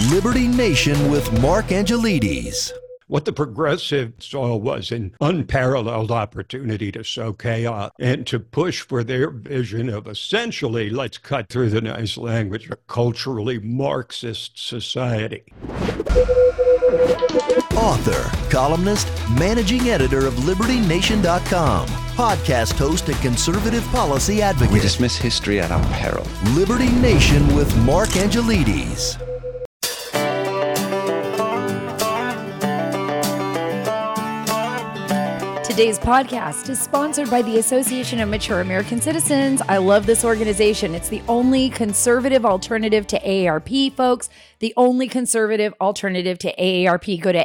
Liberty Nation with Mark Angelides. What the progressives saw was an unparalleled opportunity to sow chaos and to push for their vision of essentially, let's cut through the nice language, a culturally Marxist society. Author, columnist, managing editor of LibertyNation.com, podcast host and conservative policy advocate. We dismiss history at our peril. Liberty Nation with Mark Angelides. Today's podcast is sponsored by the Association of Mature American Citizens. I love this organization. It's the only conservative alternative to AARP, folks. The only conservative alternative to AARP. Go to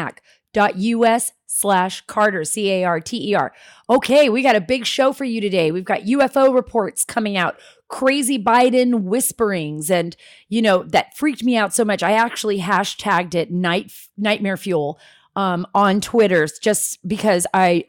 amac.us/Carter, C-A-R-T-E-R. Okay, we got a big show for you today. We've got UFO reports coming out, crazy Biden whisperings, and, that freaked me out so much. I actually hashtagged it nightmare fuel on Twitter, just because I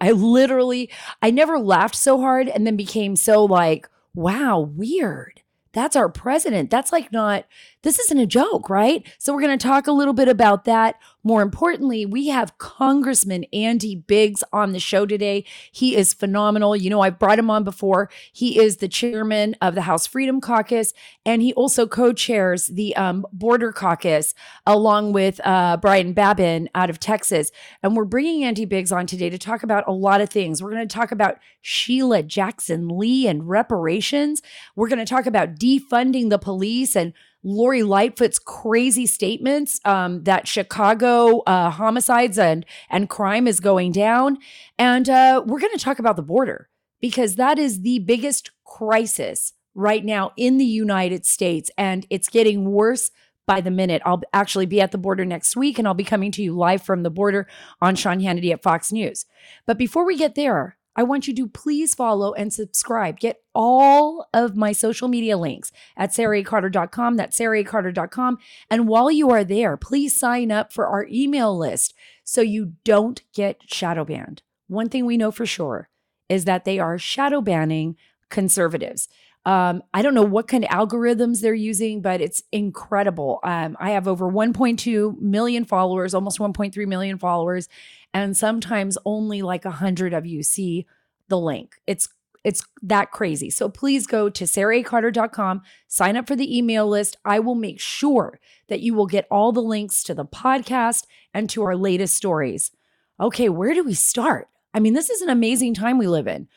never laughed so hard and then became so like, wow, weird. That's our president. That's this isn't a joke, right? So we're going to talk a little bit about that. More importantly, we have Congressman Andy Biggs on the show today. He is phenomenal. I've brought him on before. He is the chairman of the House Freedom Caucus, and he also co-chairs the Border Caucus along with Brian Babin out of Texas. And we're bringing Andy Biggs on today to talk about a lot of things. We're going to talk about Sheila Jackson Lee and reparations. We're going to talk about defunding the police and Lori Lightfoot's crazy statements that Chicago homicides and crime is going down. And we're going to talk about the border, because that is the biggest crisis right now in the United States. And it's getting worse by the minute. I'll actually be at the border next week, and I'll be coming to you live from the border on Sean Hannity at Fox News. But before we get there, I want you to please follow and subscribe. Get all of my social media links at SarahACarter.com. That's SarahACarter.com. And while you are there, please sign up for our email list so you don't get shadow banned. One thing we know for sure is that they are shadow banning conservatives. I don't know what kind of algorithms they're using, but it's incredible. I have over 1.2 million followers, almost 1.3 million followers, and sometimes only like 100 of you see the link. It's that crazy. So please go to SarahACarter.com, sign up for the email list. I will make sure that you will get all the links to the podcast and to our latest stories. Okay, where do we start? I mean, this is an amazing time we live in.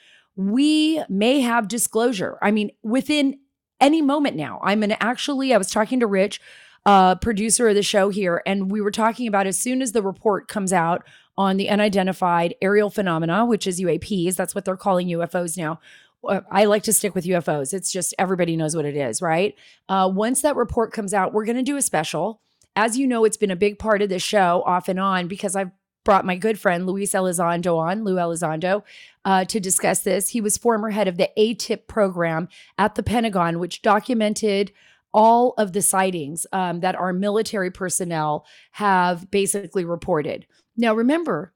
We may have disclosure. Within any moment now. I was talking to Rich, producer of the show here, and we were talking about as soon as the report comes out on the unidentified aerial phenomena, which is UAPs, that's what they're calling UFOs now. I like to stick with UFOs. It's just everybody knows what it is, right? Once that report comes out, we're going to do a special. As you know, it's been a big part of the show off and on because I've brought my good friend Lou Elizondo, to discuss this. He was former head of the ATIP program at the Pentagon, which documented all of the sightings that our military personnel have basically reported. Now, remember,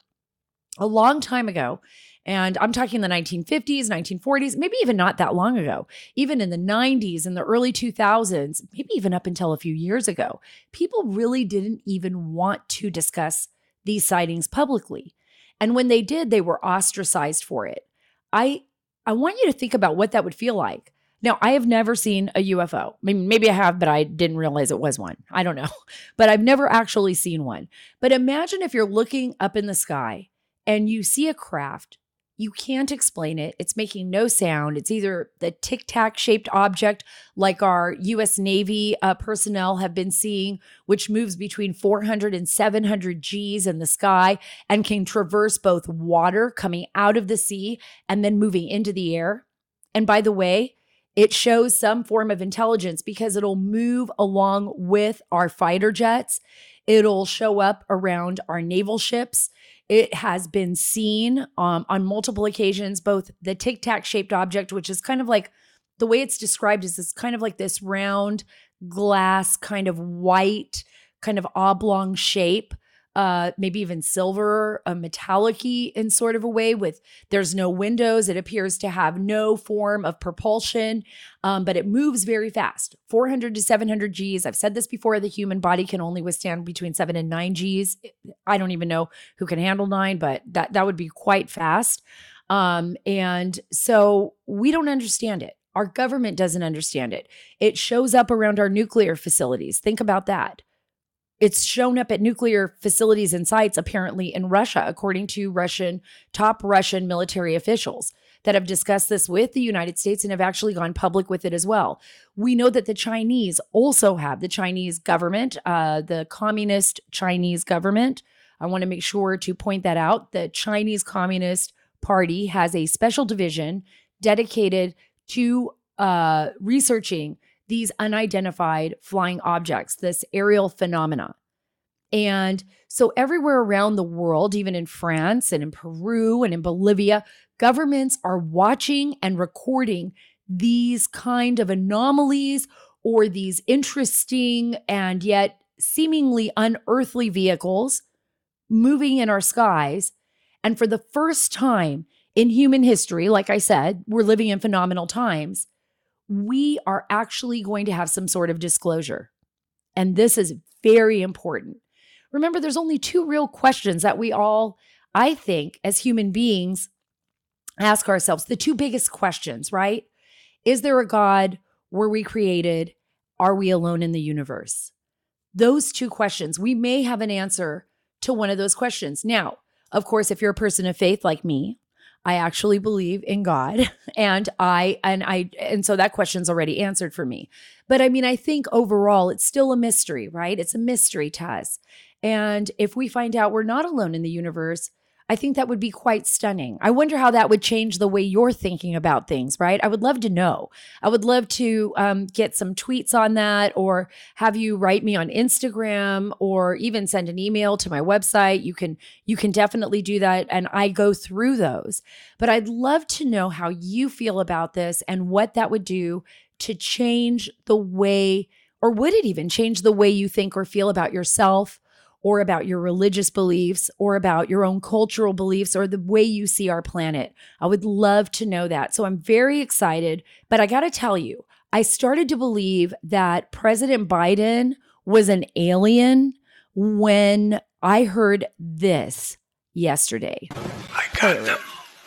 a long time ago, and I'm talking the 1950s, 1940s, maybe even not that long ago, even in the 90s and the early 2000s, maybe even up until a few years ago, people really didn't even want to discuss these sightings publicly. And when they did, they were ostracized for it. I want you to think about what that would feel like. Now, I have never seen a UFO. Maybe I have, but I didn't realize it was one. I don't know. But I've never actually seen one. But imagine if you're looking up in the sky and you see a craft. You can't explain it. It's making no sound. It's either the tic-tac shaped object like our U.S. Navy personnel have been seeing, which moves between 400 and 700 Gs in the sky and can traverse both water coming out of the sea and then moving into the air. And by the way, it shows some form of intelligence because it'll move along with our fighter jets. It'll show up around our naval ships. It has been seen on multiple occasions, both the tic-tac shaped object, which is kind of like, the way it's described is this kind of like this round glass, kind of white, kind of oblong shape maybe even silver, a metallic-y in sort of a way with there's no windows. It appears to have no form of propulsion, but it moves very fast, 400 to 700 Gs. I've said this before, the human body can only withstand between 7 and 9 Gs. I don't even know who can handle 9, but that would be quite fast. And so we don't understand it. Our government doesn't understand it. It shows up around our nuclear facilities. Think about that. It's shown up at nuclear facilities and sites, apparently in Russia, according to top Russian military officials that have discussed this with the United States and have actually gone public with it as well. We know that the Chinese also have, the Chinese government, the communist Chinese government. I want to make sure to point that out. The Chinese Communist Party has a special division dedicated to researching these unidentified flying objects, this aerial phenomena. And so everywhere around the world, even in France and in Peru and in Bolivia, governments are watching and recording these kind of anomalies or these interesting and yet seemingly unearthly vehicles moving in our skies. And for the first time in human history, like I said, we're living in phenomenal times. We are actually going to have some sort of disclosure. And this is very important. Remember, there's only 2 real questions that we all, I think, as human beings, ask ourselves. The 2 biggest questions, right? Is there a God? Were we created? Are we alone in the universe? Those 2 questions. We may have an answer to one of those questions. Now, of course, if you're a person of faith like me, I actually believe in God, and so that question's already answered for me. But I mean, I think overall it's still a mystery, right? It's a mystery to us. And if we find out we're not alone in the universe, I think that would be quite stunning. I wonder how that would change the way you're thinking about things, right? I would love to know. I would love to get some tweets on that, or have you write me on Instagram, or even send an email to my website. You can definitely do that, and I go through those. But I'd love to know how you feel about this and what that would do to change the way, or would it even change the way you think or feel about yourself, or about your religious beliefs, or about your own cultural beliefs, or the way you see our planet. I would love to know that. So I'm very excited, but I got to tell you, I started to believe that President Biden was an alien when I heard this yesterday. I got them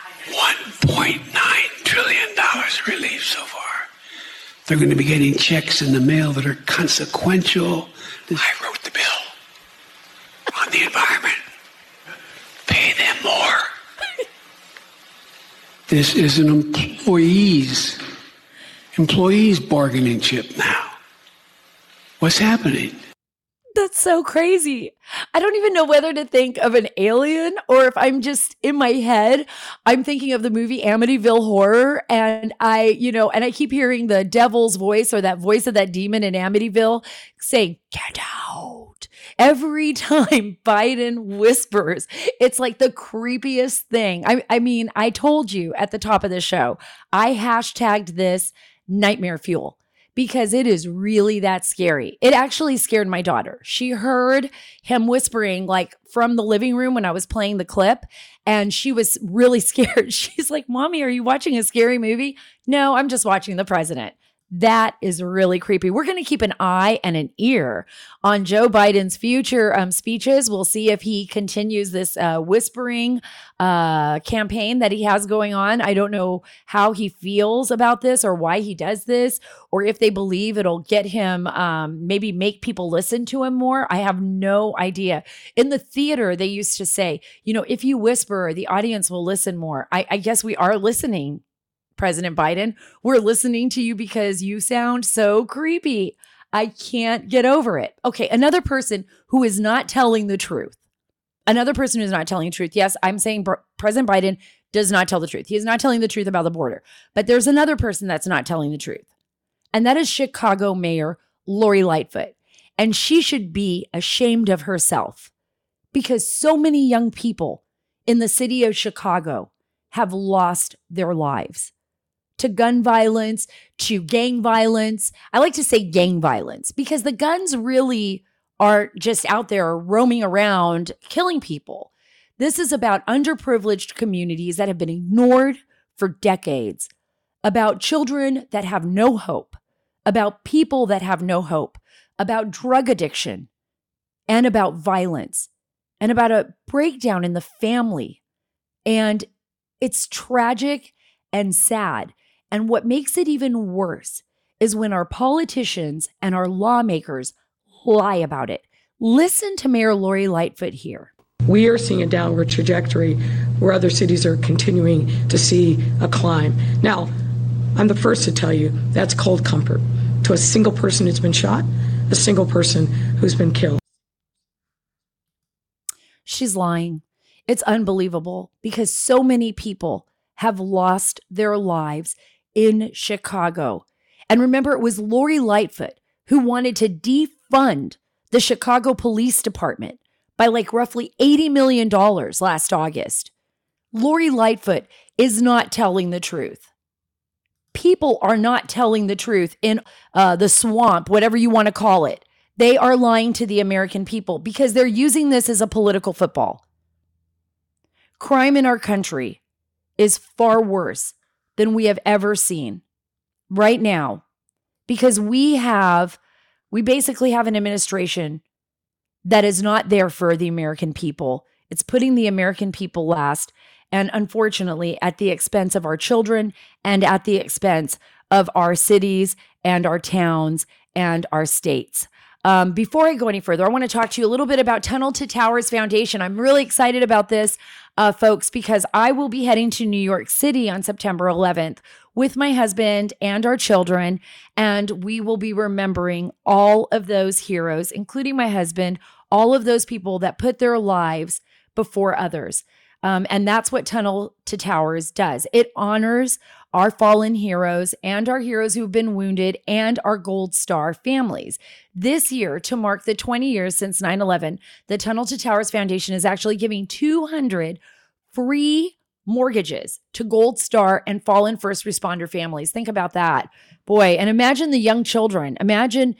$1.9 trillion relief so far. They're going to be getting checks in the mail that are consequential. I wrote the bill. On the environment. Pay them more. This is an employees bargaining chip now. What's happening? That's so crazy. I don't even know whether to think of an alien, or if I'm just in my head, I'm thinking of the movie Amityville Horror. And I keep hearing the devil's voice, or that voice of that demon in Amityville saying, "Get out." Every time Biden whispers, it's like the creepiest thing. I mean, I told you at the top of the show, I hashtagged this nightmare fuel, because it is really that scary. It actually scared my daughter. She heard him whispering like from the living room when I was playing the clip, and she was really scared. She's like, "Mommy, are you watching a scary movie?" "No, I'm just watching the president." That is really creepy. We're going to keep an eye and an ear on Joe Biden's future speeches. We'll see if he continues this whispering campaign that he has going on. I don't know how he feels about this, or why he does this, or if they believe it'll get him, maybe make people listen to him more. I have no idea. In the theater, they used to say, if you whisper, the audience will listen more. I guess we are listening. President Biden, we're listening to you because you sound so creepy. I can't get over it. Okay, another person who is not telling the truth. Yes, I'm saying President Biden does not tell the truth. He is not telling the truth about the border. But there's another person that's not telling the truth. And that is Chicago Mayor Lori Lightfoot. And she should be ashamed of herself, because so many young people in the city of Chicago have lost their lives to gun violence, to gang violence. I like to say gang violence, because the guns really are just out there roaming around killing people. This is about underprivileged communities that have been ignored for decades, about children that have no hope, about people that have no hope, about drug addiction, and about violence, and about a breakdown in the family. And it's tragic and sad. And what makes it even worse is when our politicians and our lawmakers lie about it. Listen to Mayor Lori Lightfoot here. We are seeing a downward trajectory where other cities are continuing to see a climb. Now, I'm the first to tell you that's cold comfort to a single person who's been shot, a single person who's been killed. She's lying. It's unbelievable because so many people have lost their lives in Chicago. And remember, it was Lori Lightfoot who wanted to defund the Chicago Police Department by roughly $80 million last August. Lori Lightfoot is not telling the truth. People are not telling the truth in the swamp, whatever you want to call it. They are lying to the American people because they're using this as a political football. Crime in our country is far worse than we have ever seen right now because we basically have an administration that is not there for the American people. It's putting the American people last, and unfortunately at the expense of our children and at the expense of our cities and our towns and our states. Before I go any further, I want to talk to you a little bit about Tunnel to Towers Foundation. I'm really excited about this, folks, because I will be heading to New York City on September 11th with my husband and our children, and we will be remembering all of those heroes, including my husband, all of those people that put their lives before others. And that's what Tunnel to Towers does. It honors our fallen heroes and our heroes who've been wounded and our Gold Star families. This year, to mark the 20 years since 9/11, the Tunnel to Towers Foundation is actually giving 200 free mortgages to Gold Star and fallen first responder families. Think about that. Boy, and imagine the young children. Imagine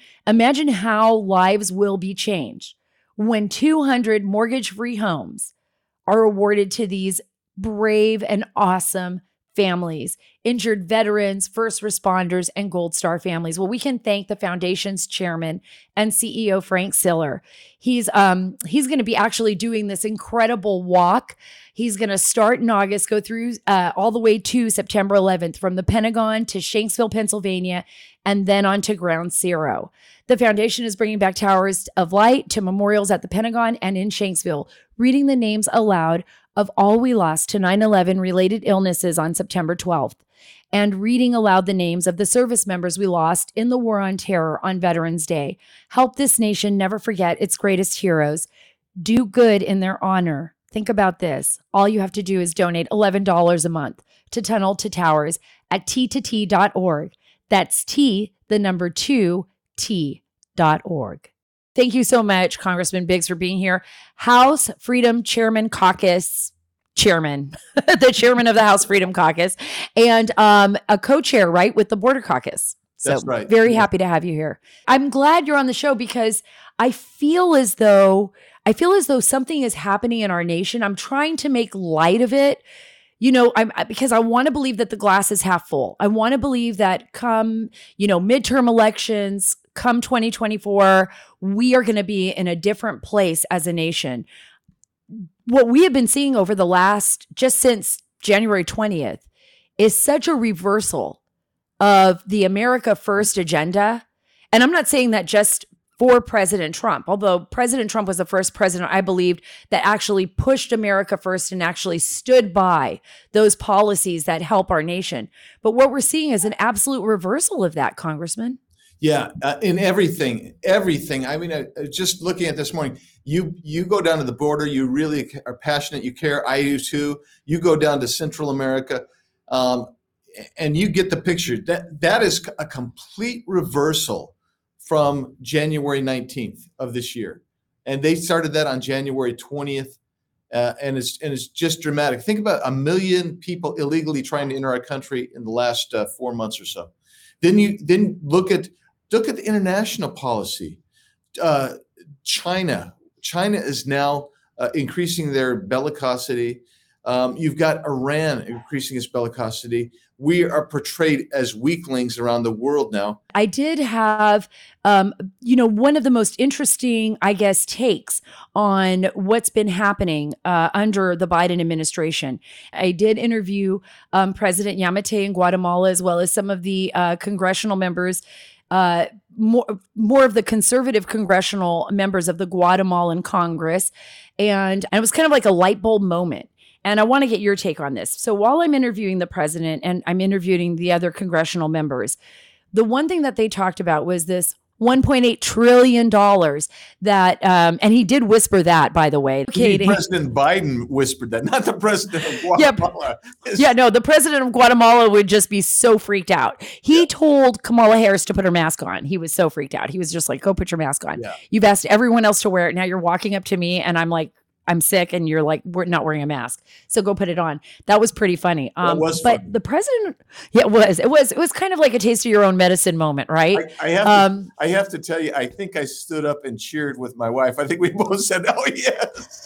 how lives will be changed when 200 mortgage-free homes are awarded to these brave and awesome families, injured veterans, first responders, and Gold Star families. Well, we can thank the foundation's chairman and CEO, Frank Siller. He's going to be actually doing this incredible walk. He's going to start in August, go through all the way to September 11th, from the Pentagon to Shanksville, Pennsylvania, and then on to Ground Zero. The foundation is bringing back towers of light to memorials at the Pentagon and in Shanksville, reading the names aloud of all we lost to 9/11 related illnesses on September 12th, and reading aloud the names of the service members we lost in the War on Terror on Veterans Day. Help this nation never forget its greatest heroes. Do good in their honor. Think about this. All you have to do is donate $11 a month to Tunnel to Towers at t2t.org. That's T2T.org. Thank you so much, Congressman Biggs, for being here. House Freedom Chairman Caucus Chairman, the chairman of the House Freedom Caucus, and a co-chair, right, with the Border Caucus. So that's right. Very happy to have you here. I'm glad you're on the show because I feel as though something is happening in our nation. I'm trying to make light of it. Because I want to believe that the glass is half full. I want to believe that come, midterm elections, come 2024, we are going to be in a different place as a nation. What we have been seeing over the just since January 20th, is such a reversal of the America First agenda. And I'm not saying that just for President Trump, although President Trump was the first president, I believed, that actually pushed America first and actually stood by those policies that help our nation. But what we're seeing is an absolute reversal of that, Congressman. Yeah, in everything. I mean, just looking at this morning, you go down to the border, you really are passionate, you care, I do too. You go down to Central America, and you get the picture. That is a complete reversal from January 19th of this year. And they started that on January 20th. And it's just dramatic. Think about 1 million people illegally trying to enter our country in the last 4 months or so. Then look at the international policy. China is now increasing their bellicosity. You've got Iran increasing its bellicosity. We are portrayed as weaklings around the world now. I did have, one of the most interesting, I guess, takes on what's been happening under the Biden administration. I did interview President Yamatei in Guatemala, as well as some of the congressional members, more of the conservative congressional members of the Guatemalan Congress. And it was kind of like a light bulb moment. And I want to get your take on this. So while I'm interviewing the president and I'm interviewing the other congressional members, the one thing that they talked about was this $1.8 trillion that, and he did whisper that, by the way. President Biden whispered that, not the president of Guatemala. The president of Guatemala would just be so freaked out. He told Kamala Harris to put her mask on. He was so freaked out. He was just like, go put your mask on. Yeah. You've asked everyone else to wear it. Now you're walking up to me and I'm like, I'm sick, and you're like, we're not wearing a mask, so go put it on. That was pretty funny. That was but funny. The president, it was kind of like a taste of your own medicine moment, right? I have to tell you, I think I stood up and cheered with my wife. I think we both said, "Oh yes."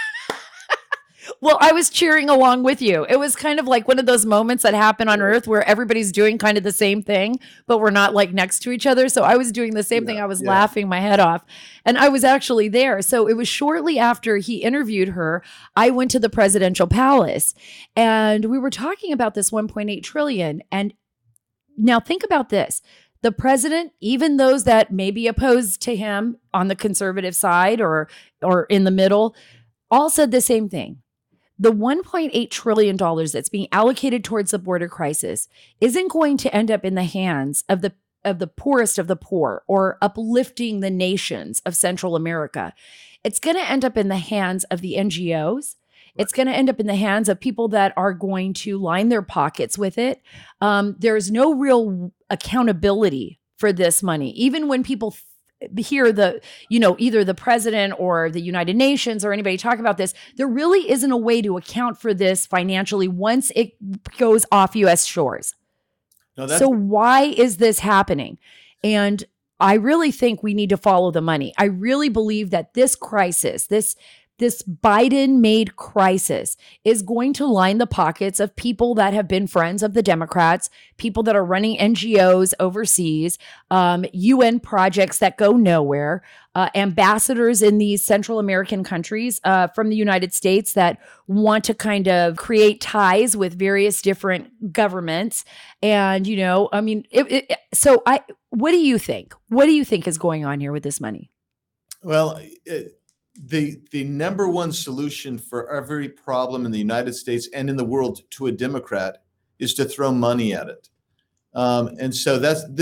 Well, I was cheering along with you. It was kind of like one of those moments that happen on Earth where everybody's doing kind of the same thing, but we're not like next to each other. So I was doing the same thing. I was laughing my head off, and I was actually there. So it was shortly after he interviewed her, I went to the presidential palace, and we were talking about this 1.8 trillion. And now think about this. The president, even those that may be opposed to him on the conservative side or in the middle, all said the same thing. The $1.8 trillion that's being allocated towards the border crisis isn't going to end up in the hands of the poorest of the poor or uplifting the nations of Central America. It's going to end up in the hands of the NGOs. It's going to end up in the hands of people that are going to line their pockets with it. There's no real accountability for this money. Even when people hear either the president or the United Nations or anybody talk about this, there really isn't a way to account for this financially once it goes off U.S. shores. So why is this happening? And I really think we need to follow the money. I really believe that this crisis, this Biden-made crisis is going to line the pockets of people that have been friends of the Democrats, people that are running NGOs overseas, UN projects that go nowhere, ambassadors in these Central American countries from the United States that want to kind of create ties with various different governments. And, so what do you think? What do you think is going on here with this money? Well, the number one solution for every problem in the United States and in the world to a Democrat is to throw money at it. And so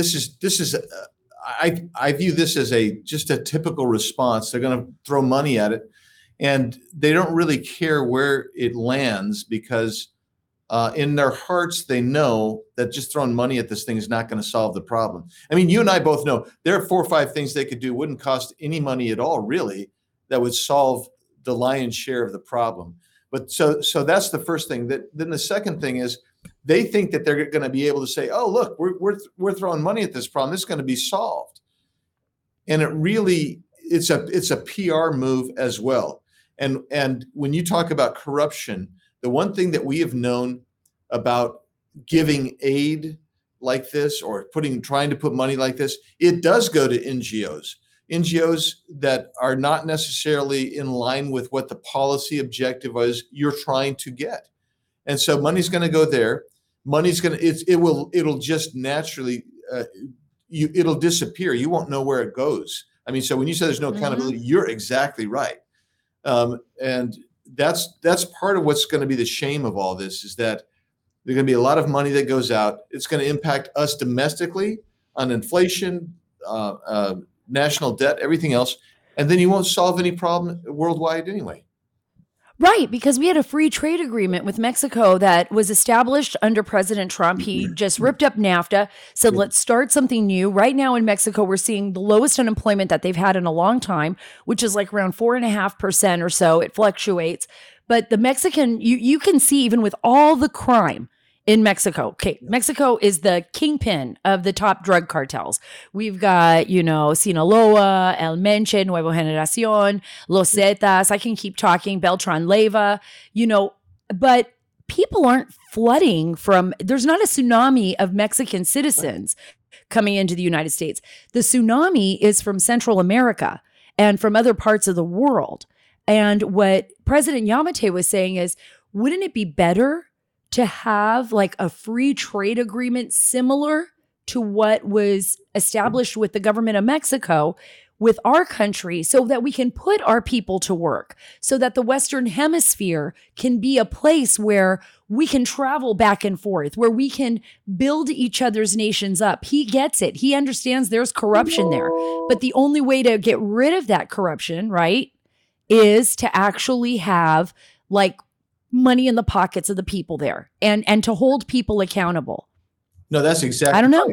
I view this as just a typical response. They're going to throw money at it, and they don't really care where it lands because in their hearts, they know that just throwing money at this thing is not going to solve the problem. I mean, you and I both know there are 4 or 5 things they could do, wouldn't cost any money at all, really, that would solve the lion's share of the problem. But so that's the first thing. Then the second thing is they think that they're going to be able to say, "Oh, look, we're throwing money at this problem. It's going to be solved," and it's a PR move as well. And when you talk about corruption, the one thing that we have known about giving aid like this or trying to put money like this, it does go to NGOs that are not necessarily in line with what the policy objective is you're trying to get. And so money's going to go there. It'll just naturally, it'll disappear. You won't know where it goes. I mean, so when you say there's no accountability, you're exactly right. And that's part of what's going to be the shame of all this is that there's going to be a lot of money that goes out. It's going to impact us domestically on inflation, national debt, everything else. And then you won't solve any problem worldwide anyway. Right, because we had a free trade agreement with Mexico that was established under President Trump. He just ripped up NAFTA, said, let's start something new. Right now in Mexico, we're seeing the lowest unemployment that they've had in a long time, which is like around 4.5% or so. It fluctuates. But the Mexican, you can see even with all the crime in Mexico. Okay. Mexico is the kingpin of the top drug cartels. We've got, Sinaloa, El Menche, Nuevo Generacion, Los Zetas. I can keep talking, Beltran Leyva, but people aren't flooding there's not a tsunami of Mexican citizens coming into the United States. The tsunami is from Central America and from other parts of the world. And what President Giammattei was saying is, wouldn't it be better to have like a free trade agreement similar to what was established with the government of Mexico with our country, so that we can put our people to work, so that the Western Hemisphere can be a place where we can travel back and forth, where we can build each other's nations up. He gets it. He understands there's corruption there. But the only way to get rid of that corruption, right, is to actually have like money in the pockets of the people there and to hold people accountable. No, that's exactly. I don't know.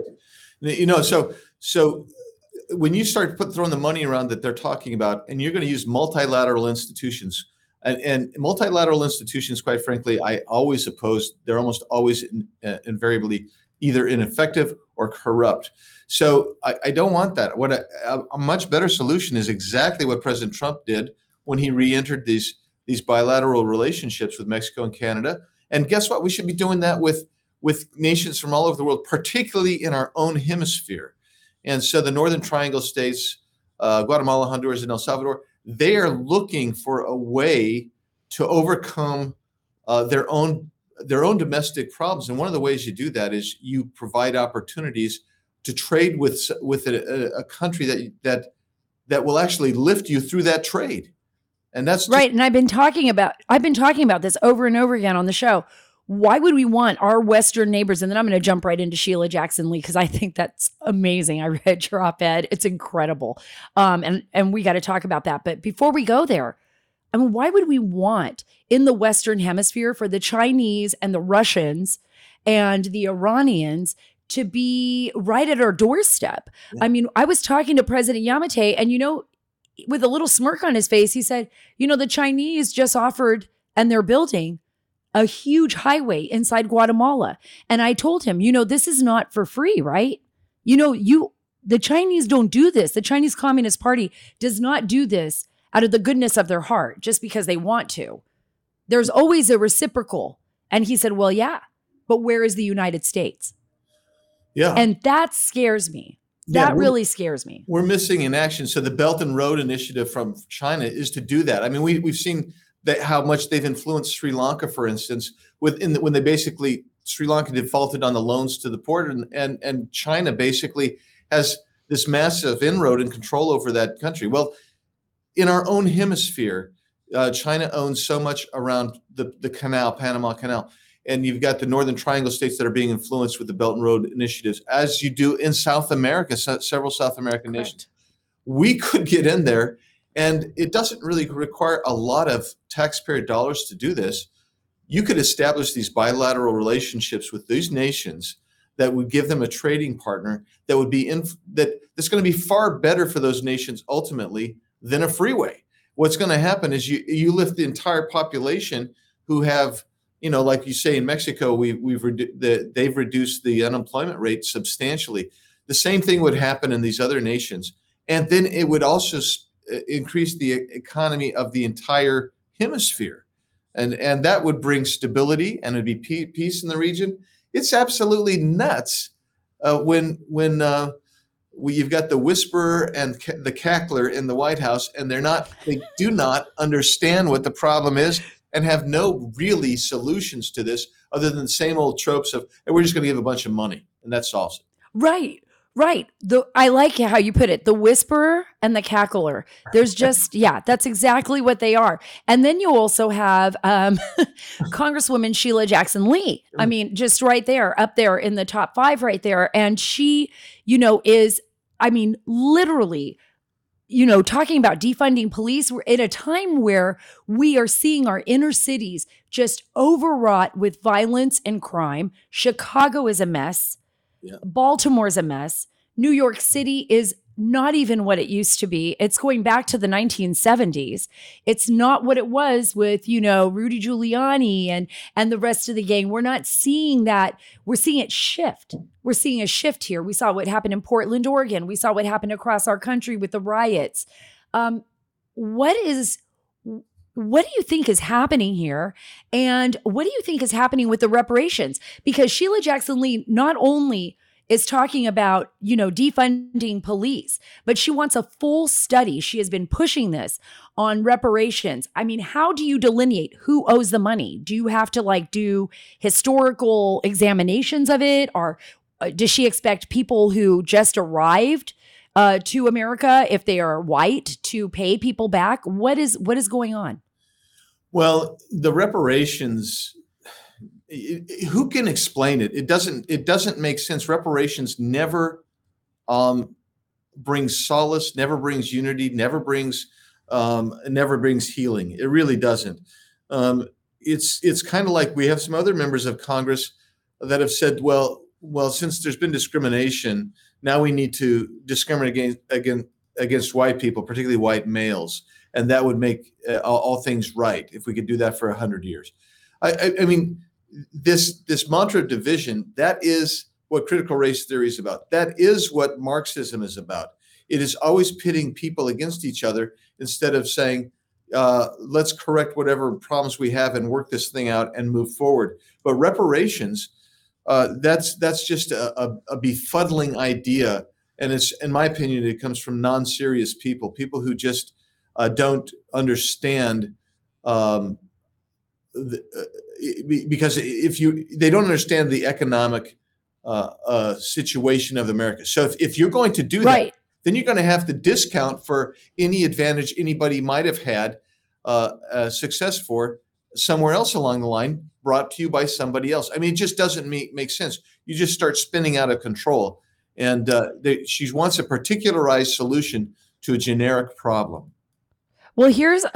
Right. So when you start throwing the money around that they're talking about, and you're going to use multilateral institutions, and multilateral institutions, quite frankly, I always oppose. They're almost always invariably either ineffective or corrupt. So I don't want that. What a much better solution is exactly what President Trump did when he re-entered these bilateral relationships with Mexico and Canada. And guess what? We should be doing that with nations from all over the world, particularly in our own hemisphere. And so the Northern Triangle states, Guatemala, Honduras, and El Salvador, they are looking for a way to overcome their own domestic problems. And one of the ways you do that is you provide opportunities to trade with a country that will actually lift you through that trade. And that's right. And I've been talking about this over and over again on the show. Why would we want our Western neighbors? And then I'm going to jump right into Sheila Jackson Lee, because I think that's amazing. I read your op-ed. It's incredible. And we got to talk about that. But before we go there, I mean, why would we want in the Western Hemisphere for the Chinese and the Russians and the Iranians to be right at our doorstep? Yeah. I mean, I was talking to President Giammattei, and, with a little smirk on his face, he said, the Chinese just offered, and they're building a huge highway inside Guatemala. And I told him, this is not for free, right? The Chinese don't do this. The Chinese Communist Party does not do this out of the goodness of their heart, just because they want to. There's always a reciprocal. And he said, well, yeah, but where is the United States? Yeah. And that scares me. That really scares me. We're missing in action. So the Belt and Road Initiative from China is to do that. I mean, we've seen how much they've influenced Sri Lanka, for instance, when they basically, Sri Lanka defaulted on the loans to the port, and China basically has this massive inroad and control over that country. Well, in our own hemisphere, China owns so much around the canal, Panama Canal, and you've got the Northern Triangle states that are being influenced with the Belt and Road initiatives, as you do in South America, several South American nations. We could get in there. And it doesn't really require a lot of taxpayer dollars to do this. You could establish these bilateral relationships with these nations that would give them a trading partner that would be that's going to be far better for those nations ultimately than a freeway. What's going to happen is you lift the entire population who have, like you say in Mexico, they've reduced the unemployment rate substantially. The same thing would happen in these other nations, and then it would also increase the economy of the entire hemisphere. And that would bring stability, and it'd be peace in the region. It's absolutely nuts when you've got the whisperer and the cackler in the White House, and they do not understand what the problem is and have no really solutions to this other than the same old tropes of, hey, we're just going to give a bunch of money and that solves it. Right. Right. I like how you put it, the whisperer and the cackler. There's just, that's exactly what they are. And then you also have Congresswoman Sheila Jackson Lee. I mean, just right there, up there in the top 5 right there. And she, is, literally, talking about defunding police. We're at a time where we are seeing our inner cities just overwrought with violence and crime. Chicago is a mess. Yeah. Baltimore's a mess. New York City is not even what it used to be. It's going back to the 1970s. It's not what it was with, Rudy Giuliani and the rest of the gang. We're not seeing that. We're seeing it shift. We're seeing a shift here. We saw what happened in Portland, Oregon. We saw what happened across our country with the riots. What do you think is happening here? And what do you think is happening with the reparations? Because Sheila Jackson Lee not only is talking about, defunding police, but she wants a full study. She has been pushing this on reparations. I mean, how do you delineate who owes the money? Do you have to do historical examinations of it? Or does she expect people who just arrived to America, if they are white, to pay people back? What is going on? Well, the reparations, who can explain it? It doesn't make sense. Reparations never brings solace, never brings unity, never brings healing. It really doesn't. It's kind of like we have some other members of Congress that have said, well, since there's been discrimination, now we need to discriminate against white people, particularly white males, and that would make all things right if we could do that for 100 years. I mean, this mantra of division, that is what critical race theory is about. That is what Marxism is about. It is always pitting people against each other instead of saying, let's correct whatever problems we have and work this thing out and move forward. But reparations, that's just a befuddling idea. And it's, in my opinion, it comes from non-serious people who just don't understand, because they don't understand the economic situation of America. So if you're going to do that, then you're going to have to discount for any advantage anybody might have had success for somewhere else along the line, brought to you by somebody else. I mean, it just doesn't make sense. You just start spinning out of control. And she wants a particularized solution to a generic problem. Well, here is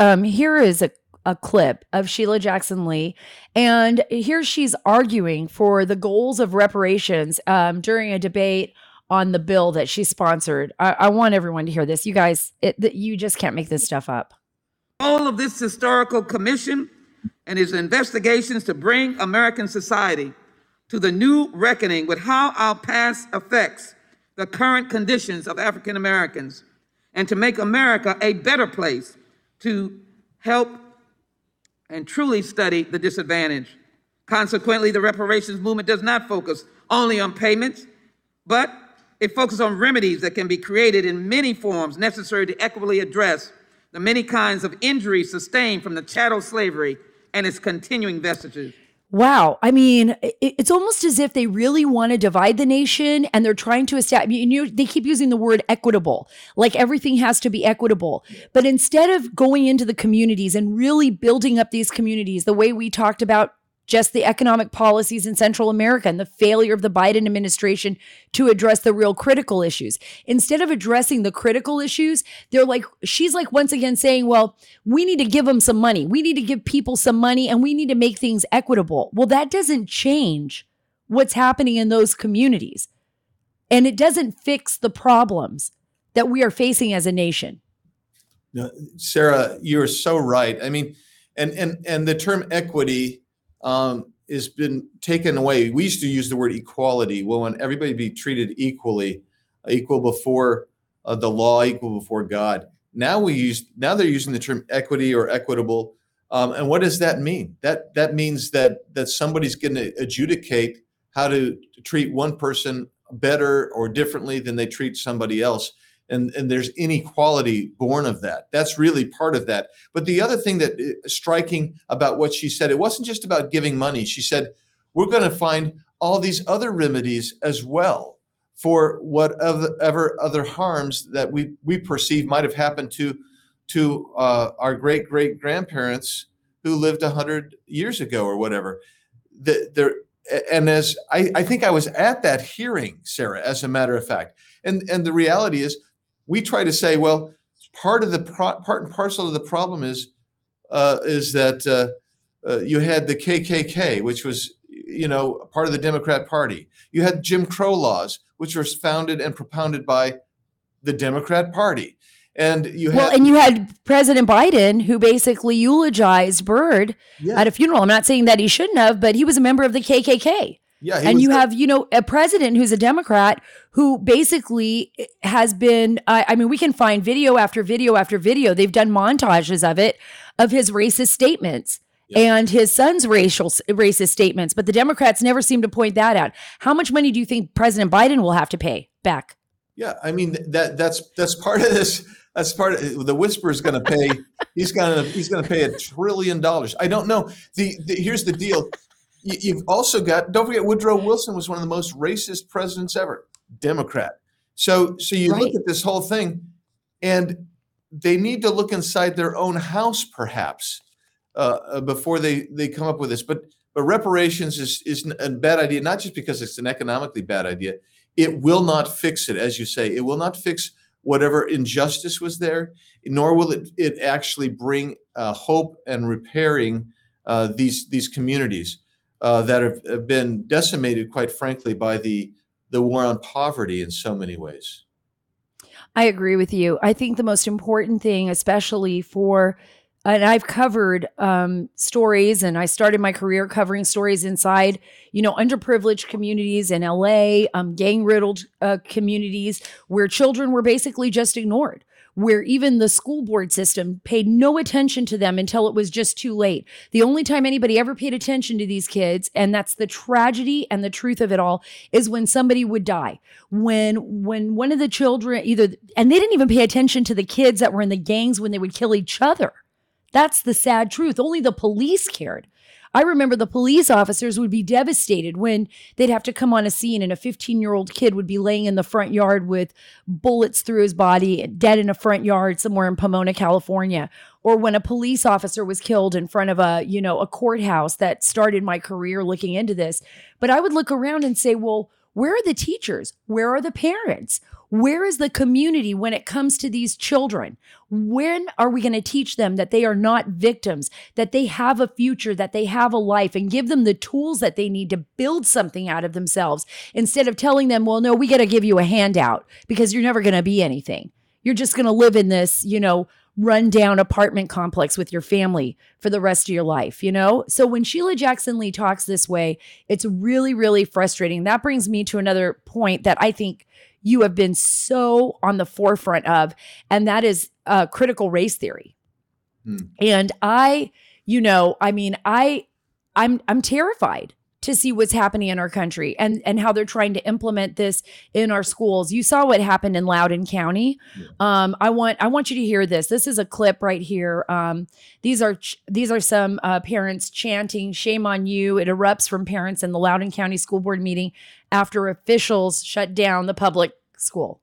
a clip of Sheila Jackson Lee, and here she's arguing for the goals of reparations during a debate on the bill that she sponsored. I want everyone to hear this. You guys, you just can't make this stuff up. All of this historical commission and its investigations to bring American society to the new reckoning with how our past affects the current conditions of African Americans, and to make America a better place to help and truly study the disadvantaged. Consequently, the reparations movement does not focus only on payments, but it focuses on remedies that can be created in many forms necessary to equitably address the many kinds of injuries sustained from the chattel slavery and its continuing vestiges. Wow. I mean, it's almost as if they really want to divide the nation, and they're trying to establish, they keep using the word equitable, like everything has to be equitable. But instead of going into the communities and really building up these communities, the way we talked about just the economic policies in Central America and the failure of the Biden administration to address the real critical issues. Instead of addressing the critical issues, she's once again saying, well, we need to give them some money. We need to give people some money, and we need to make things equitable. Well, that doesn't change what's happening in those communities. And it doesn't fix the problems that we are facing as a nation. No, Sarah, you're so right. I mean, and the term equity has been taken away. We used to use the word equality. Well, when everybody be treated equally, equal before the law, equal before God. Now they're using the term equity or equitable. And what does that mean? That means that somebody's going to adjudicate how to treat one person better or differently than they treat somebody else. And there's inequality born of that. That's really part of that. But the other thing that is striking about what she said, it wasn't just about giving money. She said, we're going to find all these other remedies as well for whatever other harms that we perceive might have happened to our great-great-grandparents who lived 100 years ago or whatever. And as I think I was at that hearing, Sarah, as a matter of fact, and the reality is, we try to say, well, part and parcel of the problem is that you had the KKK, which was, part of the Democrat Party. You had Jim Crow laws, which were founded and propounded by the Democrat Party. And you had President Biden, who basically eulogized Byrd at a funeral. I'm not saying that he shouldn't have, but he was a member of the KKK. Yeah, and you have, a president who's a Democrat who basically has been, I mean, we can find video after video after video. They've done montages of it, of his racist statements and his son's racist statements. But the Democrats never seem to point that out. How much money do you think President Biden will have to pay back? Yeah, I mean, that's part of this. That's part of the whisper is going to pay. He's going to pay $1 trillion. I don't know. Here's the deal. You've also got, don't forget, Woodrow Wilson was one of the most racist presidents ever, Democrat. So you look at this whole thing, and they need to look inside their own house, perhaps, before they come up with this. But reparations is a bad idea, not just because it's an economically bad idea. It will not fix it, as you say. It will not fix whatever injustice was there, nor will it actually bring hope and repairing these communities that have been decimated, quite frankly, by the war on poverty in so many ways. I agree with you. I think the most important thing, especially and I've covered stories, and I started my career covering stories inside, underprivileged communities in LA, gang-riddled communities where children were basically just ignored, where even the school board system paid no attention to them until it was just too late. The only time anybody ever paid attention to these kids, and that's the tragedy and the truth of it all, is when somebody would die. When one of the children and they didn't even pay attention to the kids that were in the gangs when they would kill each other. That's the sad truth. Only the police cared. I remember the police officers would be devastated when they'd have to come on a scene and a 15-year-old kid would be laying in the front yard with bullets through his body, dead in a front yard somewhere in Pomona, California. Or when a police officer was killed in front of a courthouse. That started my career looking into this. But I would look around and say, well, where are the teachers? Where are the parents? Where is the community when it comes to these children? When are we going to teach them that they are not victims, that they have a future, that they have a life, and give them the tools that they need to build something out of themselves, instead of telling them, well, no, we got to give you a handout because you're never going to be anything. You're just going to live in this, rundown apartment complex with your family for the rest of your life, So when Sheila Jackson Lee talks this way, it's really, really frustrating. That brings me to another point that I think you have been so on the forefront of, and that is critical race theory. And I'm terrified to see what's happening in our country and how they're trying to implement this in our schools. You saw what happened in Loudoun County. I want you to hear this. This is a clip right here. These are some parents chanting "Shame on you." It erupts from parents in the Loudoun County School Board meeting after officials shut down the public school.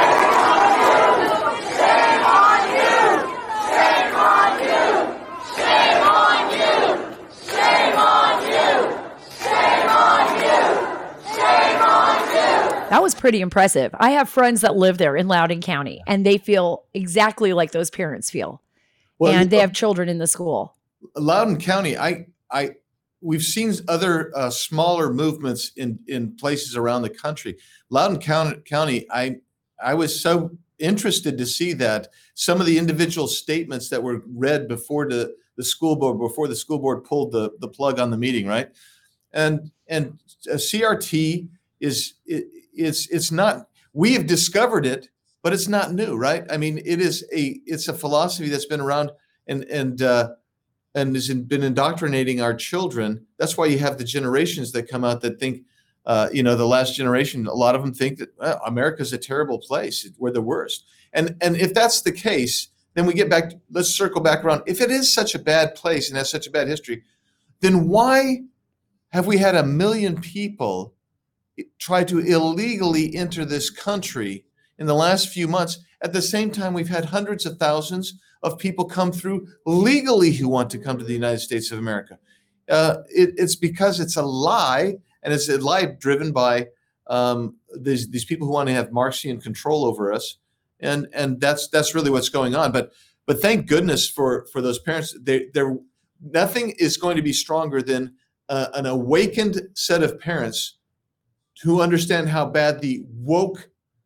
That was pretty impressive. I have friends that live there in Loudoun County, and they feel exactly like those parents feel. And they have children in the school. Loudoun County, we've seen other smaller movements in places around the country. Loudoun County, I was so interested to see that some of the individual statements that were read before the school board pulled the plug on the meeting, right? And CRT it's not, we have discovered it, but it's not new, right? I mean, it's a philosophy that's been around and has been indoctrinating our children. That's why you have the generations that come out that think, the last generation, a lot of them think that America's a terrible place. We're the worst. And if that's the case, then we get back, let's circle back around. If it is such a bad place and has such a bad history, then why have we had 1 million people try to illegally enter this country in the last few months? At the same time, we've had hundreds of thousands of people come through legally who want to come to the United States of America. It's because it's a lie, and it's a lie driven by these people who want to have Marxian control over us, and that's really what's going on. But thank goodness for those parents. Nothing is going to be stronger than an awakened set of parents who understand how bad the woke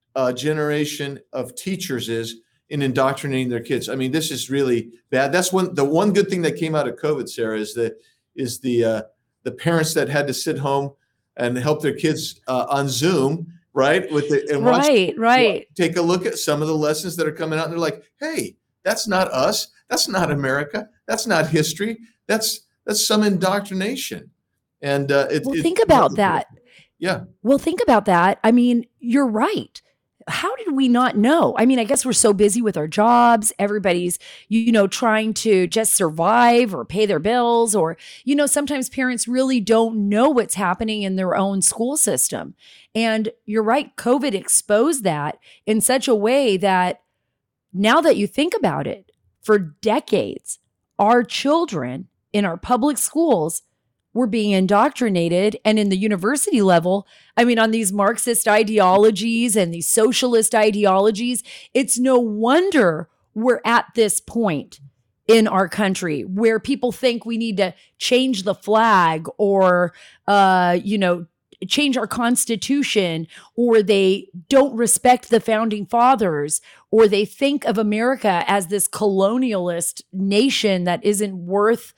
generation of teachers is in indoctrinating their kids. I mean, this is really bad. That's the one good thing that came out of COVID, Sarah, is the parents that had to sit home and help their kids on Zoom, right? Right. Take a look at some of the lessons that are coming out, and they're like, "Hey, that's not us. That's not America. That's not history. That's some indoctrination." And think about that. Yeah. Well, think about that. I mean, you're right. How did we not know? I mean, I guess we're so busy with our jobs. Everybody's, trying to just survive or pay their bills, or, sometimes parents really don't know what's happening in their own school system. And you're right. COVID exposed that in such a way that now that you think about it, for decades, our children in our public schools were being indoctrinated, and in the university level, I mean, on these Marxist ideologies and these socialist ideologies, it's no wonder we're at this point in our country where people think we need to change the flag or, change our constitution, or they don't respect the founding fathers, or they think of America as this colonialist nation that isn't worth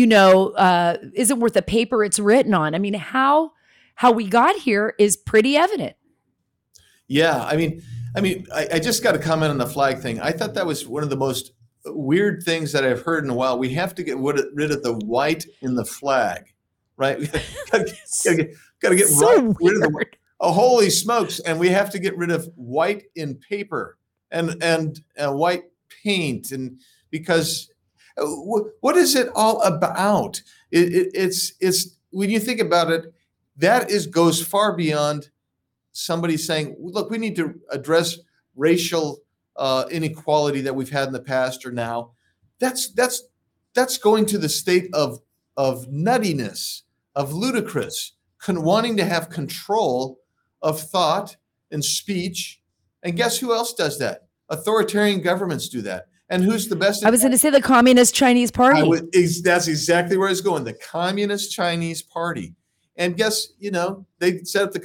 the paper it's written on. I mean, how we got here is pretty evident. Yeah. I mean, I just got to comment on the flag thing. I thought that was one of the most weird things that I've heard in a while. We have to get rid of the white in the flag, right? Got to get rid of the, holy smokes. And we have to get rid of white in paper and white paint. And because what is it all about? It's when you think about it, that goes far beyond somebody saying, look, we need to address racial inequality that we've had in the past or now. That's going to the state of nuttiness, of ludicrous, wanting to have control of thought and speech. And guess who else does that? Authoritarian governments do that. And who's the best? I was going to say the Communist Chinese Party. That's exactly where it's going. The Communist Chinese Party. And guess, they set up the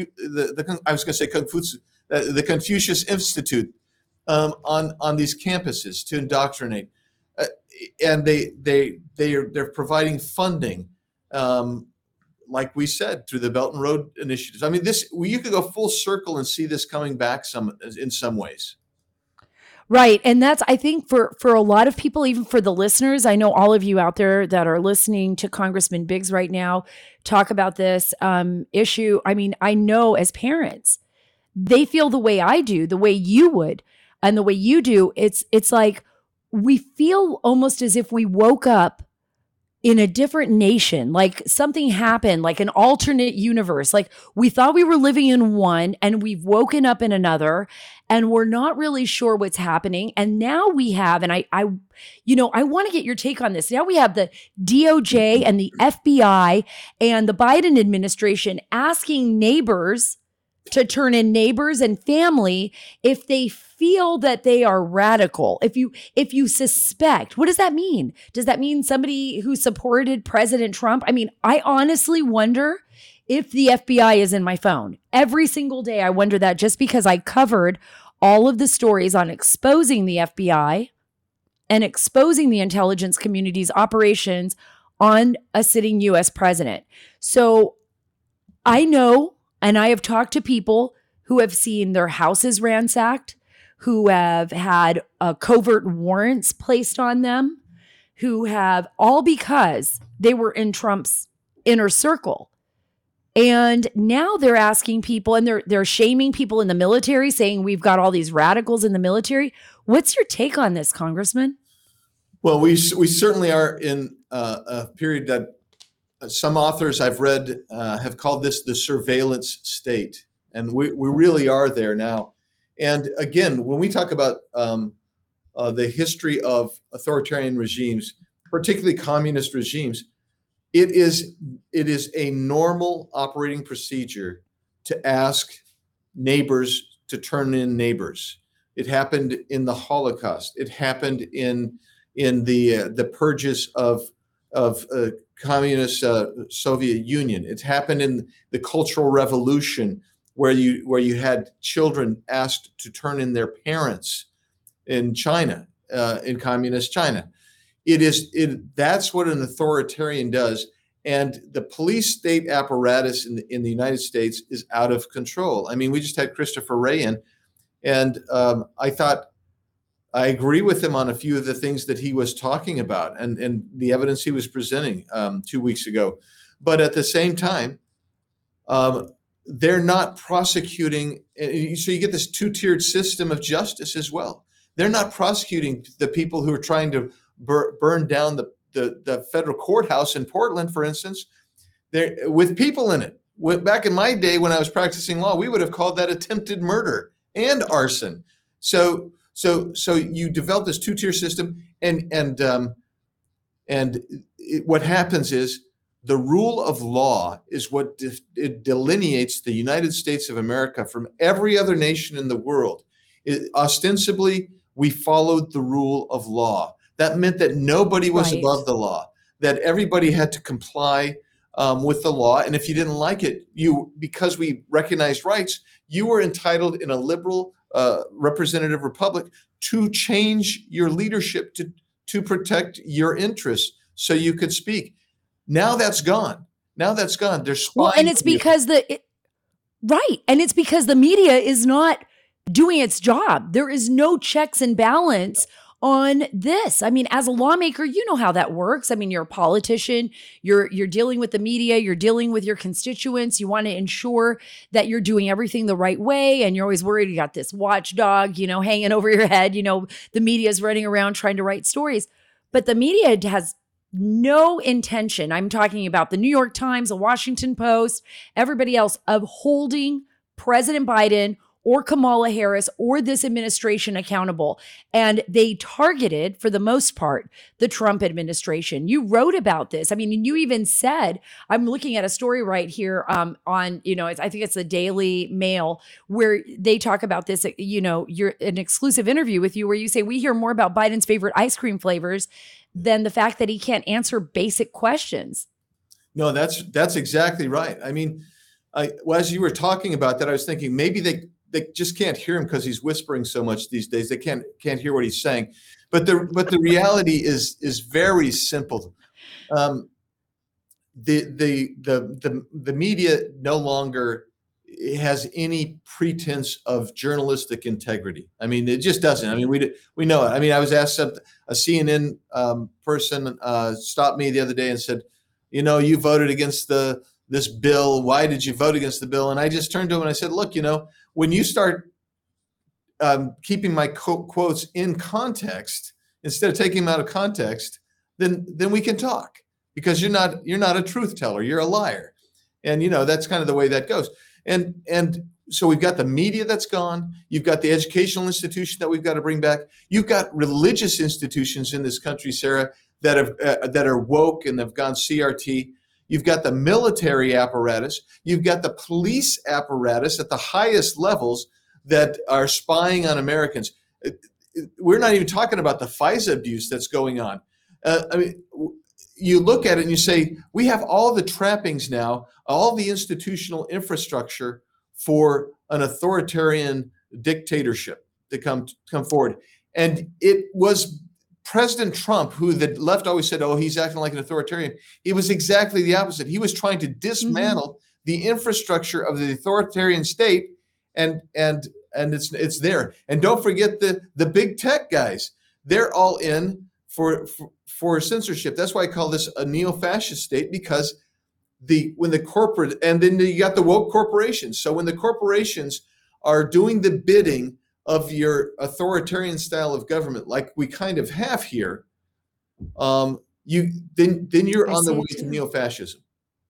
Confucius Institute on these campuses to indoctrinate. And they're providing funding, like we said, through the Belt and Road initiatives. I mean, you could go full circle and see this coming back in some ways. Right. And that's, I think, for a lot of people, even for the listeners, I know all of you out there that are listening to Congressman Biggs right now talk about this issue. I mean, I know as parents, they feel the way I do, the way you would, and the way you do. It's like we feel almost as if we woke up in a different nation, like something happened, like an alternate universe. Like we thought we were living in one and we've woken up in another and we're not really sure what's happening. And now we have, and I want to get your take on this. Now we have the DOJ and the FBI and the Biden administration asking neighbors to turn in neighbors and family if they feel that they are radical. If you suspect, what does that mean? Does that mean somebody who supported President Trump? I mean, I honestly wonder if the FBI is in my phone. Every single day I wonder that, just because I covered all of the stories on exposing the FBI and exposing the intelligence community's operations on a sitting U.S. president. So I know, and I have talked to people who have seen their houses ransacked, who have had covert warrants placed on them, who have, all because they were in Trump's inner circle. And now they're asking people, and they're shaming people in the military, saying we've got all these radicals in the military. What's your take on this, Congressman? Well, we certainly are in a period that some authors I've read have called this the surveillance state. And we really are there now. And again, when we talk about the history of authoritarian regimes, particularly communist regimes, it is a normal operating procedure to ask neighbors to turn in neighbors. It happened in the Holocaust. It happened in the purges of communist Soviet Union. It happened in the Cultural Revolution where you had children asked to turn in their parents in China, in communist China. That's what an authoritarian does. And the police state apparatus in the United States is out of control. I mean, we just had Christopher Wray in, and I thought I agree with him on a few of the things that he was talking about and the evidence he was presenting 2 weeks ago. But at the same time, they're not prosecuting. So you get this two-tiered system of justice as well. They're not prosecuting the people who are trying to burn down the federal courthouse in Portland, for instance, with people in it. Back in my day when I was practicing law, we would have called that attempted murder and arson. So you develop this two-tier system, and what happens is the rule of law is what it delineates the United States of America from every other nation in the world. Ostensibly, we followed the rule of law. That meant that nobody was above the law, that everybody had to comply with the law. And if you didn't like it, because we recognized rights, you were entitled in a liberal representative republic to change your leadership to protect your interests so you could speak. Now that's gone. They're spying. And it's because and it's because the media is not doing its job. There is no checks and balance on this. I mean, as a lawmaker, you know how that works. I mean, you're a politician, you're dealing with the media, you're dealing with your constituents. You want to ensure that you're doing everything the right way. And you're always worried you got this watchdog, hanging over your head. The media is running around trying to write stories, but the media has no intention. I'm talking about the New York Times, the Washington Post, everybody else, of holding President Biden or Kamala Harris or this administration accountable. And they targeted, for the most part, the Trump administration. You wrote about this. I mean, and you even said, I'm looking at a story right here on, I think it's the Daily Mail, where they talk about this, you're an exclusive interview with you where you say, we hear more about Biden's favorite ice cream flavors than the fact that he can't answer basic questions. No, that's exactly right. I mean, as you were talking about that, I was thinking maybe they just can't hear him because he's whispering so much these days. They can't hear what he's saying. But the reality is very simple. The media no longer has any pretense of journalistic integrity. I mean, it just doesn't. I mean, we know it. I mean, I was asked a CNN person stopped me the other day and said, you voted against this bill. Why did you vote against the bill? And I just turned to him and I said, look, when you start keeping my quotes in context instead of taking them out of context, then we can talk, because you're not a truth teller. You're a liar, and that's kind of the way that goes. And so we've got the media that's gone. You've got the educational institution that we've got to bring back. You've got religious institutions in this country, Sarah, that are woke and have gone CRT. You've got the military apparatus. You've got the police apparatus at the highest levels that are spying on Americans. We're not even talking about the FISA abuse that's going on. I mean, you look at it and you say, we have all the trappings now, all the institutional infrastructure for an authoritarian dictatorship to come forward. And it was President Trump, who the left always said, he's acting like an authoritarian. He was exactly the opposite. He was trying to dismantle the infrastructure of the authoritarian state, and it's there. And don't forget the big tech guys. They're all in for censorship. That's why I call this a neo-fascist state, because when the corporate, and then you got the woke corporations. So when the corporations are doing the bidding of your authoritarian style of government, like we kind of have here, then you're on the way to neo-fascism.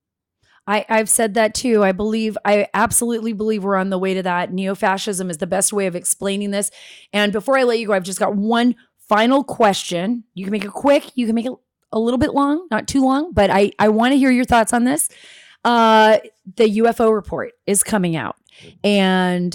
I've said that too. I absolutely believe we're on the way to that. Neo-fascism is the best way of explaining this. And before I let you go, I've just got one final question. You can make it quick. You can make it a little bit long, not too long, but I want to hear your thoughts on this. The UFO report is coming out. And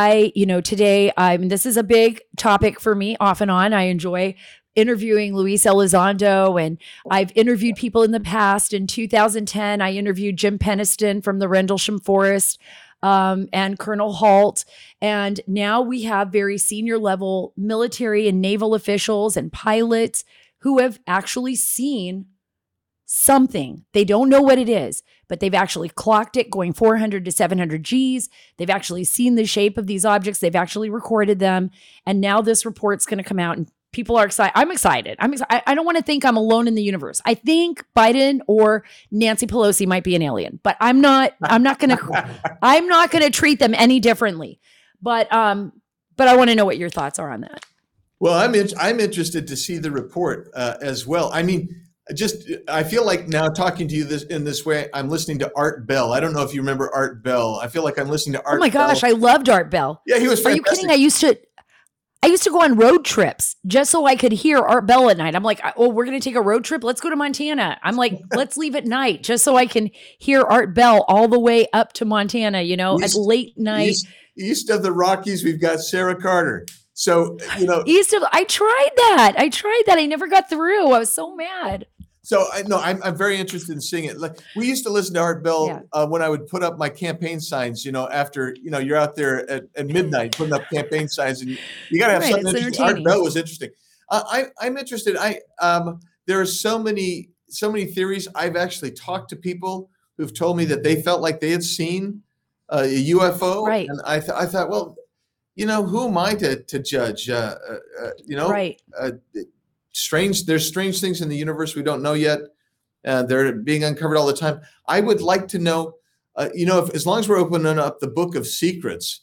today, this is a big topic for me off and on. I enjoy interviewing Luis Elizondo, and I've interviewed people in the past. In 2010, I interviewed Jim Peniston from the Rendlesham Forest. and Colonel Halt. And now we have very senior level military and naval officials and pilots who have actually seen something. They don't know what it is, but they've actually clocked it going 400 to 700 Gs. They've actually seen the shape of these objects. They've actually recorded them. And now this report's going to come out and people are excited. I'm excited. I don't want to think I'm alone in the universe. I think Biden or Nancy Pelosi might be an alien, but I'm not going to treat them any differently. But I want to know what your thoughts are on that. Well, I'm interested to see the report as well. I mean, I feel like now talking to you in this way, I'm listening to Art Bell. I don't know if you remember Art Bell. I feel like I'm listening to Art Bell. Oh my gosh, I loved Art Bell. Yeah, he was fantastic. Are you kidding? I used to go on road trips just so I could hear Art Bell at night. I'm like, oh, we're going to take a road trip. Let's go to Montana. I'm like, let's leave at night just so I can hear Art Bell all the way up to Montana, at late night. East of the Rockies, we've got Sarah Carter. So, I tried that. I never got through. I was so mad. So I'm very interested in seeing it. Like we used to listen to Art Bell when I would put up my campaign signs. After you're out there at midnight putting up campaign signs, and you got to have something interesting. Art Bell was interesting. I'm interested. There are so many theories. I've actually talked to people who've told me that they felt like they had seen a UFO, right? And I thought, well, who am I to judge? Right. There's strange things in the universe we don't know yet. They're being uncovered all the time. I would like to know, as long as we're opening up the book of secrets,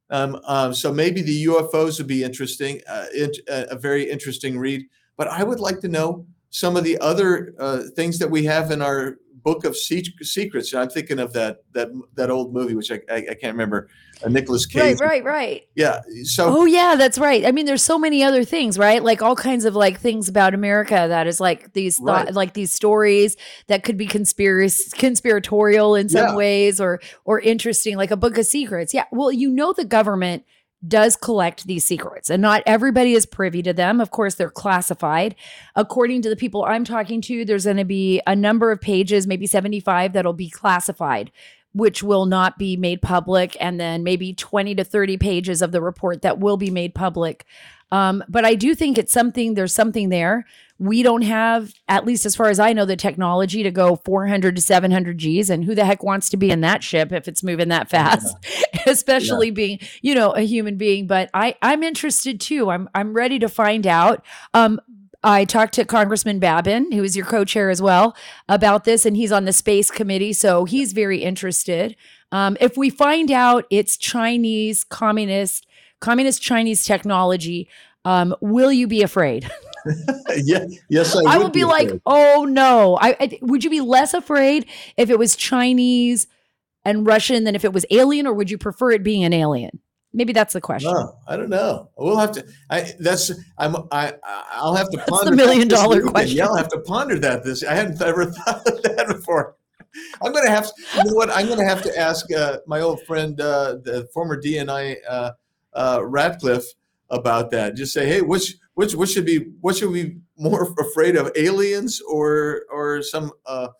so maybe the UFOs would be interesting, a very interesting read. But I would like to know some of the other things that we have in our book of secrets. And I'm thinking of that old movie, which I can't remember, Nicolas Cage. Right. Yeah. So. Oh yeah, that's right. I mean, there's so many other things, right? Like all kinds of like things about America that is like these like these stories that could be conspiratorial in some ways or interesting, like a book of secrets. Yeah. Well, the government does collect these secrets and not everybody is privy to them. Of course, they're classified. According to the people I'm talking to, there's going to be a number of pages, maybe 75, that'll be classified, which will not be made public. And then maybe 20 to 30 pages of the report that will be made public. But I do think there's something there. We don't have, at least as far as I know, the technology to go 400 to 700 Gs. And who the heck wants to be in that ship if it's moving that fast, especially being, a human being. But I'm interested too. I'm ready to find out. I talked to Congressman Babin, who is your co-chair as well, about this, and he's on the space committee. So he's very interested. If we find out it's Chinese, communist Chinese technology, will you be afraid? Yes, I would be like, oh no. Would you be less afraid if it was Chinese and Russian than if it was alien, or would you prefer it being an alien? Maybe that's the question. No, I don't know. We'll have to. I'll have to ponder. That's the $1 million question. Yeah, I'll have to ponder that. I hadn't ever thought of that before. I'm going to have. You know what? I'm going to have to ask my old friend, the former DNI Ratcliffe, about that. Just say, hey, what should we be more afraid of, aliens or some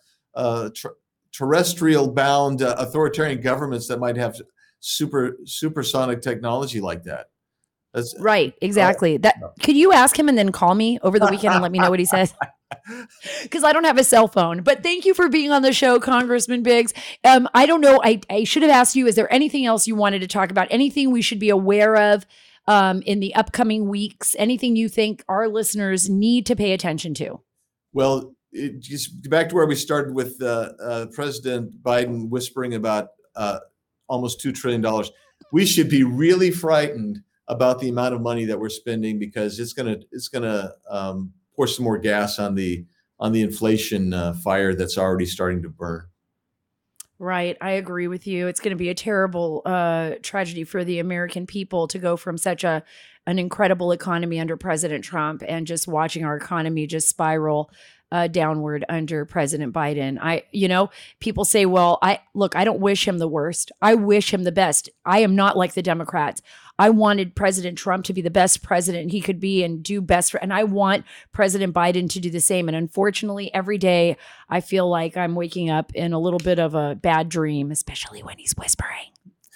terrestrial bound authoritarian governments that might have supersonic technology like that? That's right. Exactly. Could you ask him and then call me over the weekend and let me know what he says? Because I don't have a cell phone. But thank you for being on the show, Congressman Biggs. I don't know. I should have asked you, is there anything else you wanted to talk about? Anything we should be aware of in the upcoming weeks? Anything you think our listeners need to pay attention to? Well, just back to where we started with President Biden whispering about almost $2 trillion. We should be really frightened about the amount of money that we're spending, because it's gonna pour some more gas on the inflation fire that's already starting to burn. Right. I agree with you. It's going to be a terrible tragedy for the American people to go from such an incredible economy under President Trump and just watching our economy just spiral downward under President Biden. People say, well, I don't wish him the worst. I wish him the best. I am not like the Democrats. I wanted President Trump to be the best president he could be and do best and I want President Biden to do the same. And unfortunately, every day I feel like I'm waking up in a little bit of a bad dream, especially when he's whispering.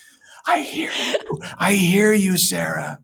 I hear you. I hear you, Sarah.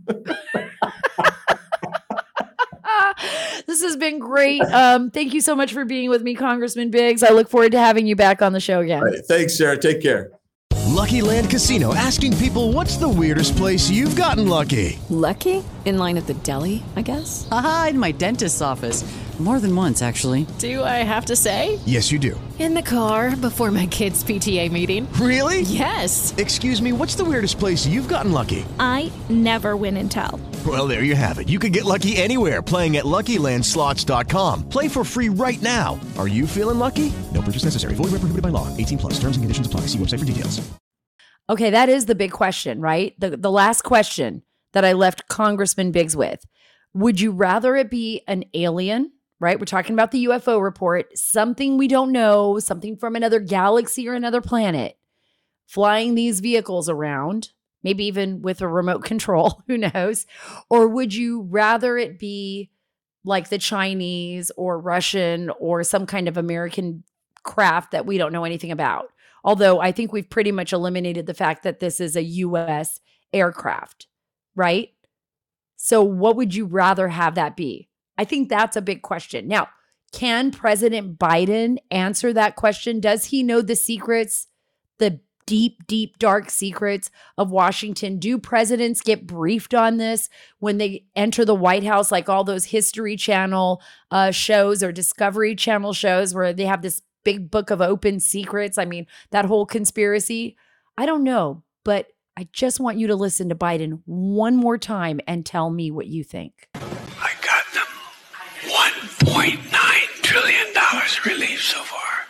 This has been great. Thank you so much for being with me, Congressman Biggs. I look forward to having you back on the show again. All right, thanks, Sarah. Take care. Lucky Land Casino, asking people, what's the weirdest place you've gotten lucky? Lucky? In line at the deli, I guess? Aha, in my dentist's office. More than once, actually. Do I have to say? Yes, you do. In the car before my kids' PTA meeting. Really? Yes. Excuse me, what's the weirdest place you've gotten lucky? I never win and tell. Well, there you have it. You can get lucky anywhere, playing at LuckyLandSlots.com. Play for free right now. Are you feeling lucky? No purchase necessary. Void where prohibited by law. 18+. Terms and conditions apply. See website for details. Okay, that is the big question, right? The last question that I left Congressman Biggs with. Would you rather it be an alien, right? We're talking about the UFO report, something we don't know, something from another galaxy or another planet, flying these vehicles around, maybe even with a remote control, who knows? Or would you rather it be like the Chinese or Russian or some kind of American craft that we don't know anything about? Although I think we've pretty much eliminated the fact that this is a U.S. aircraft, right? So what would you rather have that be? I think that's a big question. Now, can President Biden answer that question? Does he know the secrets, the deep, deep, dark secrets of Washington? Do presidents get briefed on this when they enter the White House, like all those History Channel shows or Discovery Channel shows where they have this big book of open secrets? I mean, that whole conspiracy. I don't know, but I just want you to listen to Biden one more time and tell me what you think. I got them $1.9 trillion relief so far.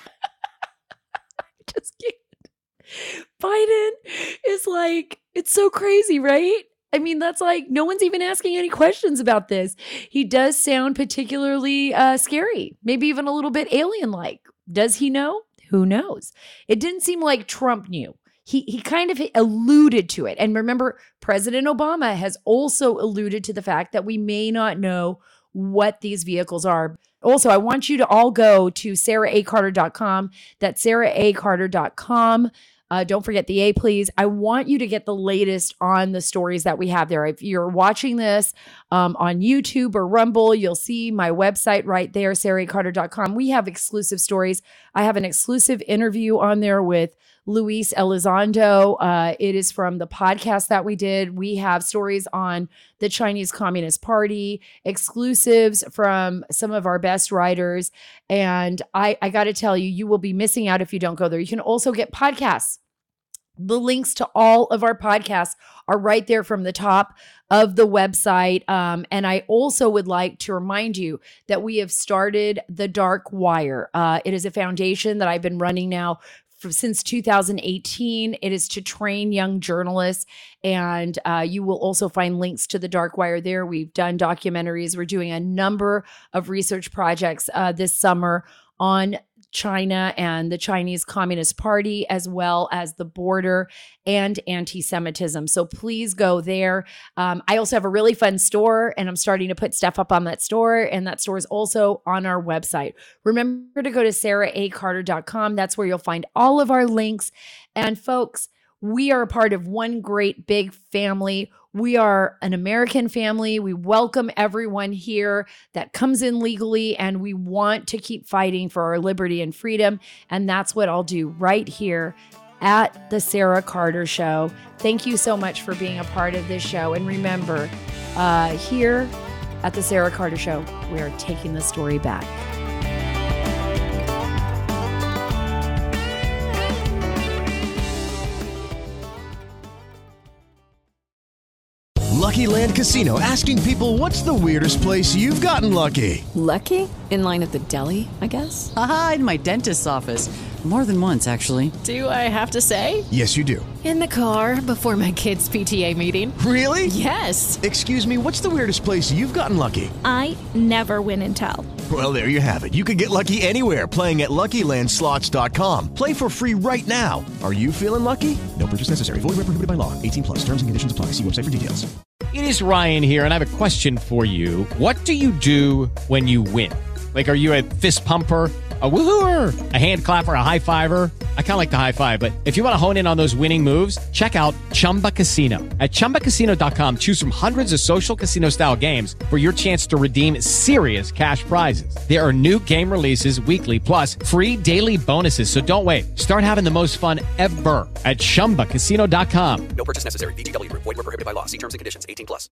Just kidding. Biden is like, it's so crazy, right? I mean, that's like, no one's even asking any questions about this. He does sound particularly scary, maybe even a little bit alien-like. Does he know? Who knows? It didn't seem like Trump knew. He kind of alluded to it. And remember, President Obama has also alluded to the fact that we may not know what these vehicles are. Also, I want you to all go to SarahACarter.com. That's SarahACarter.com. Don't forget the A, please. I want you to get the latest on the stories that we have there. If you're watching this on YouTube or Rumble, you'll see my website right there, SarahACarter.com. We have exclusive stories. I have an exclusive interview on there with Luis Elizondo. It is from the podcast that we did. We have stories on the Chinese Communist Party, exclusives from some of our best writers. And I got to tell you, you will be missing out if you don't go there. You can also get podcasts. The links to all of our podcasts are right there from the top of the website. And I also would like to remind you that we have started the Dark Wire. It is a foundation that I've been running now since 2018. It is to train young journalists, and you will also find links to the Dark Wire there. We've done documentaries. We're doing a number of research projects this summer on China and the Chinese Communist Party, as well as the border and anti-Semitism. So please go there. I also have a really fun store, and I'm starting to put stuff up on that store, and that store is also on our website. Remember to go to SarahACarter.com. That's where you'll find all of our links. And folks, we are a part of one great big family. We are an American family. We welcome everyone here that comes in legally, and we want to keep fighting for our liberty and freedom. And that's what I'll do right here at the Sarah Carter Show. Thank you so much for being a part of this show. And remember, here at the Sarah Carter Show, we are taking the story back. Lucky Land Casino, asking people, what's the weirdest place you've gotten lucky? Lucky? In line at the deli, I guess? Aha, in my dentist's office. More than once, actually. Do I have to say? Yes, you do. In the car before my kids' PTA meeting. Really? Yes. Excuse me, what's the weirdest place you've gotten lucky? I never win and tell. Well, there you have it. You can get lucky anywhere, playing at LuckyLandSlots.com. Play for free right now. Are you feeling lucky? No purchase necessary. Void where prohibited by law. 18+. Terms and conditions apply. See website for details. It is Ryan here, and I have a question for you. What do you do when you win? Like, are you a fist pumper, a woohooer, a hand clapper, a high fiver? I kind of like the high five, but if you want to hone in on those winning moves, check out Chumba Casino. At ChumbaCasino.com, choose from hundreds of social casino style games for your chance to redeem serious cash prizes. There are new game releases weekly, plus free daily bonuses. So don't wait. Start having the most fun ever at ChumbaCasino.com. No purchase necessary. VGW Group. Void where prohibited by law. See terms and conditions. 18+.